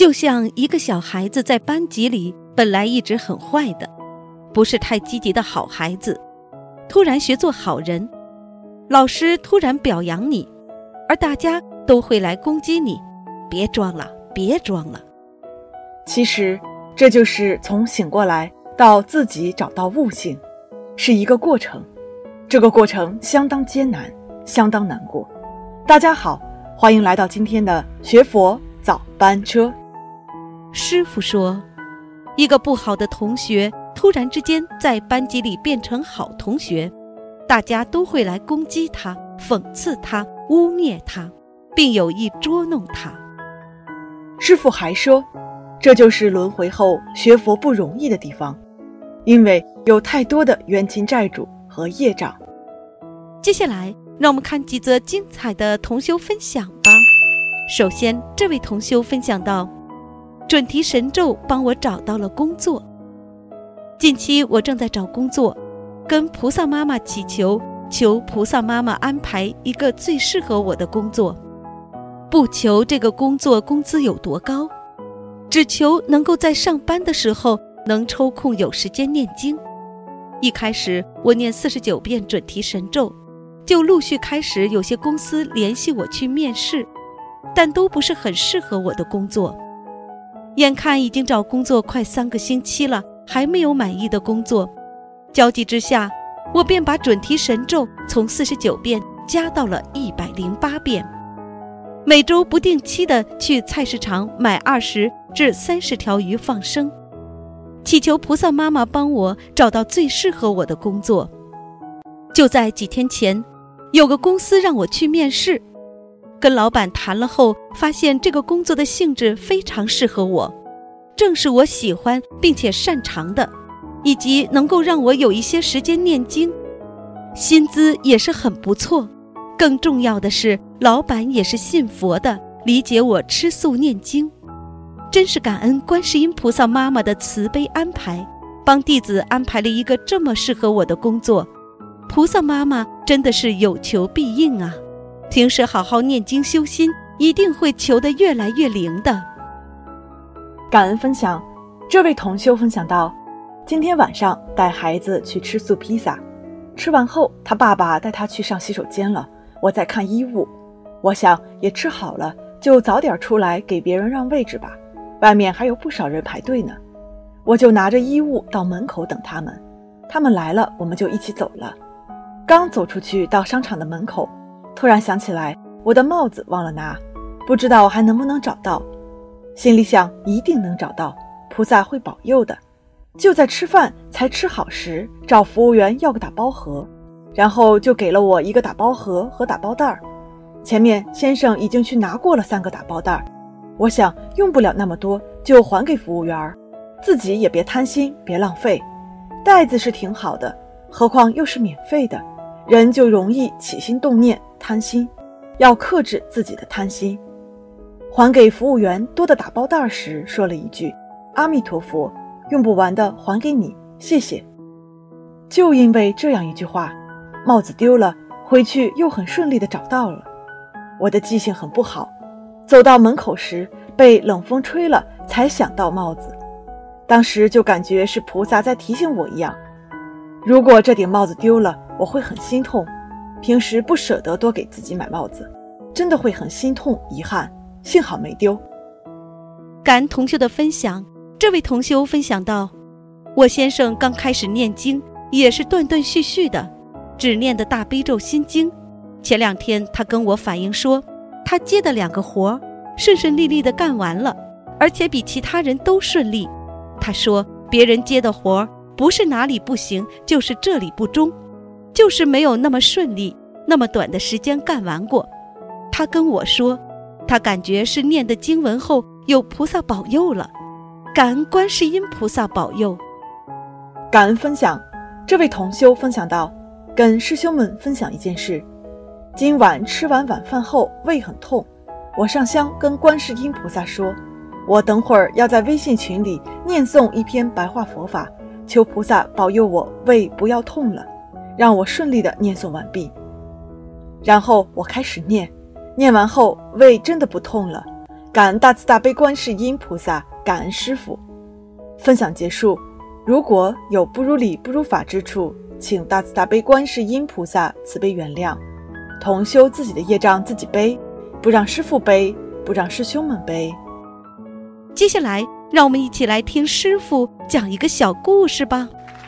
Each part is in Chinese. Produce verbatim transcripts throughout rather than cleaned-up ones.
就像一个小孩子在班级里本来一直很坏的，不是太积极的好孩子，突然学做好人，老师突然表扬你，而大家都会来攻击你，别装了，别装了。 其实这就是从醒过来到自己找到悟性，是一个过程，这个过程相当艰难，相当难过。大家好，欢迎来到今天的学佛早班车。 师父说，一个不好的同学突然之间在班级里变成好同学，大家都会来攻击他，讽刺他，污蔑他，并有意捉弄他。 师父还说，这就是轮回后学佛不容易的地方，因为有太多的冤亲债主和业障。 接下来让我们看几则精彩的同修分享吧。首先，这位同修分享到，准提神咒帮我找到了工作。近期我正在找工作，跟菩萨妈妈祈求，求菩萨妈妈安排一个最适合我的工作，不求这个工作工资有多高，只求能够在上班的时候能抽空有时间念经。一开始我念四十九遍准提神咒，就陆续开始有些公司联系我去面试，但都不是很适合我的工作。眼看已经找工作快三个星期了，还没有满意的工作，焦急之下，我便把准提神咒从四十九遍加到了一百零八遍。每周不定期的去菜市场买二十至三十条鱼放生，祈求菩萨妈妈帮我找到最适合我的工作。就在几天前，有个公司让我去面试，跟老板谈了后，发现这个工作的性质非常适合我，正是我喜欢并且擅长的，以及能够让我有一些时间念经，薪资也是很不错。更重要的是，老板也是信佛的，理解我吃素念经。真是感恩观世音菩萨妈妈的慈悲安排，帮弟子安排了一个这么适合我的工作。菩萨妈妈真的是有求必应啊！平时好好念经修心，一定会求得越来越灵的。 感恩分享，这位同修分享到，今天晚上带孩子去吃素披萨，吃完后他爸爸带他去上洗手间了，我在看衣物，我想也吃好了，就早点出来给别人让位置吧，外面还有不少人排队呢。我就拿着衣物到门口等他们，他们来了我们就一起走了。刚走出去到商场的门口，突然想起来我的帽子忘了拿，不知道还能不能找到，心里想一定能找到，菩萨会保佑的。就在吃饭才吃好时，找服务员要个打包盒，然后就给了我一个打包盒和打包袋。前面先生已经去拿过了三个打包袋，我想用不了那么多，就还给服务员，自己也别贪心，别浪费。袋子是挺好的，何况又是免费的，人就容易起心动念贪心，要克制自己的贪心。还给服务员多的打包袋时，说了一句阿弥陀佛，用不完的还给你，谢谢。就因为这样一句话，帽子丢了，回去又很顺利的找到了。我的记性很不好，走到门口时被冷风吹了，才想到帽子。当时就感觉是菩萨在提醒我一样，如果这顶帽子丢了，我会很心痛。平时不舍得多给自己买帽子，真的会很心痛遗憾，幸好没丢。 感恩同修的分享，这位同修分享到，我先生刚开始念经也是断断续续的，只念的大悲咒心经。前两天他跟我反映说，他接的两个活顺顺利利的干完了，而且比其他人都顺利。他说别人接的活不是哪里不行，就是这里不中，就是没有那么顺利，那么短的时间干完过。他跟我说，他感觉是念的经文后有菩萨保佑了，感恩观世音菩萨保佑。 感恩分享，这位同修分享到，跟师兄们分享一件事，今晚吃完晚饭后胃很痛，我上香跟观世音菩萨说，我等会儿要在微信群里念诵一篇白话佛法，求菩萨保佑我胃不要痛了，让我顺利的念诵完毕。然后我开始念，念完后胃真的不痛了， 感恩大慈大悲观世音菩萨，感恩师父。分享结束，如果有不如理不如法之处，请大慈大悲观世音菩萨慈悲原谅。同修自己的业障自己背，不让师父背，不让师兄们背。 接下来让我们一起来听师父讲一个小故事吧。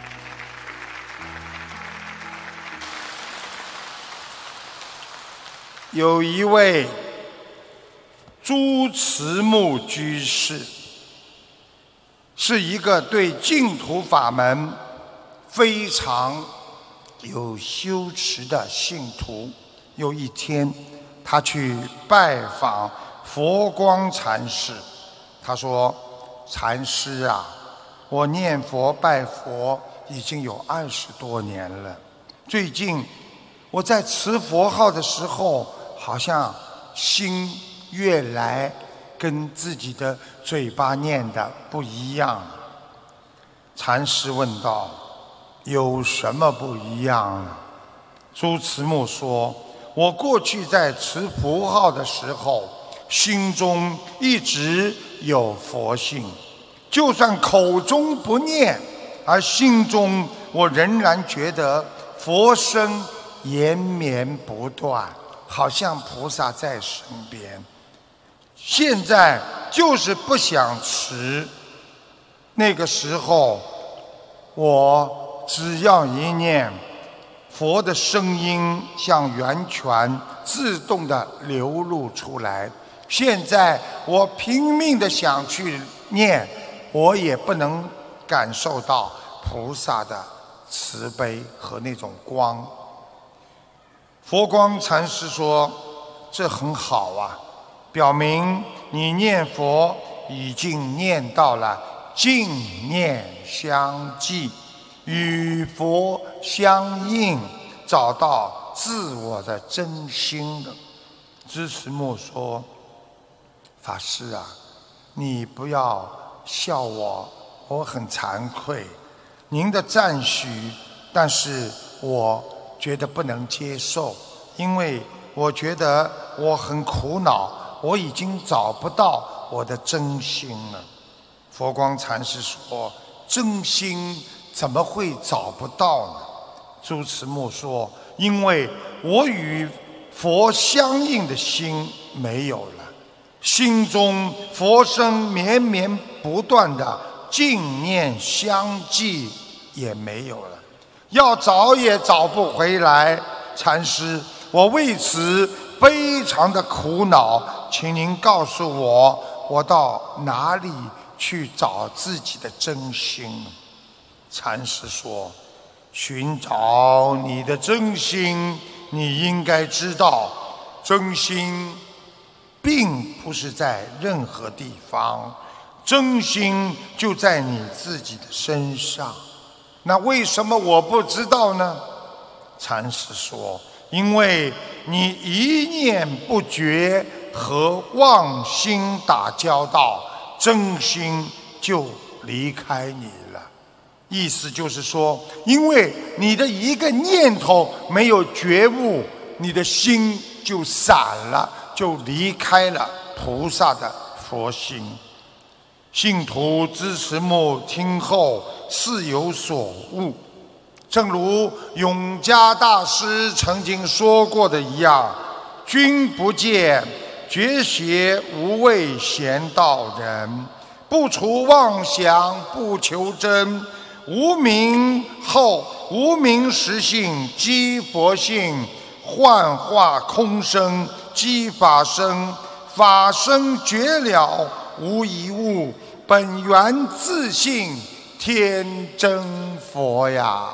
有一位朱慈木居士，是一个对净土法门非常有修持的信徒。有一天，他去拜访佛光禅师，他说：“禅师啊，我念佛拜佛已经有二十多年了，最近我在持佛号的时候，好像心越来跟自己的嘴巴念的不一样。”禅师问道：“有什么不一样呢？”朱慈木说：“我过去在持佛号的时候，心中一直有佛性，就算口中不念，而心中我仍然觉得佛声延绵不断，好像菩萨在身边。现在就是不想持，那个时候我只要一念，佛的声音像源泉自动地流露出来。现在我拼命地想去念，我也不能感受到菩萨的慈悲和那种光。”佛光禅师说：“这很好啊，表明你念佛已经念到了净念相继，与佛相应，找到自我的真心了。”知慈木说：“法师啊，你不要笑我，我很惭愧。您的赞许，但是我觉得不能接受，因为我觉得我很苦恼，我已经找不到我的真心了。”佛光禅师说：“真心怎么会找不到呢？”朱慈木说：“因为我与佛相应的心没有了，心中佛声绵绵不断的净念相继也没有了，要找也找不回来。禅师，我为此非常的苦恼，请您告诉我，我到哪里去找自己的真心？”禅师说：“寻找你的真心，你应该知道，真心并不是在任何地方，真心就在你自己的身上。那为什么我不知道呢？”禅师说：“因为你一念不绝和妄心打交道，真心就离开你了。意思就是说，因为你的一个念头没有觉悟，你的心就散了，就离开了菩萨的佛心。”信徒知慈木听后似有所悟，正如永嘉大师曾经说过的一样：“君不见，绝学无畏贤道人，不除妄想不求真，无明后无明实性即佛性，幻化空生即法身，法身绝了无一物，本源自性天真佛呀。”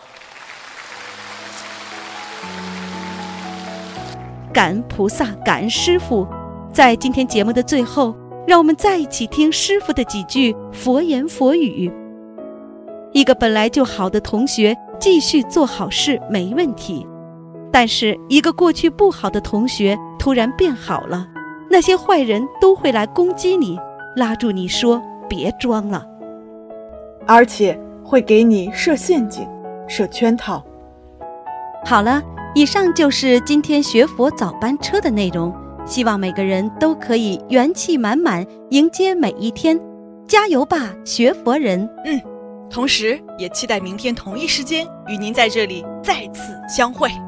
感恩菩萨，感恩师父。在今天节目的最后，让我们再一起听师父的几句佛言佛语。一个本来就好的同学继续做好事没问题，但是一个过去不好的同学突然变好了，那些坏人都会来攻击你，拉住你说别装了， 而且会给你设陷阱、设圈套。 好了，以上就是今天学佛早班车的内容， 希望每个人都可以元气满满迎接每一天，加油吧，学佛人！ 嗯，同时也期待明天同一时间与您在这里再次相会。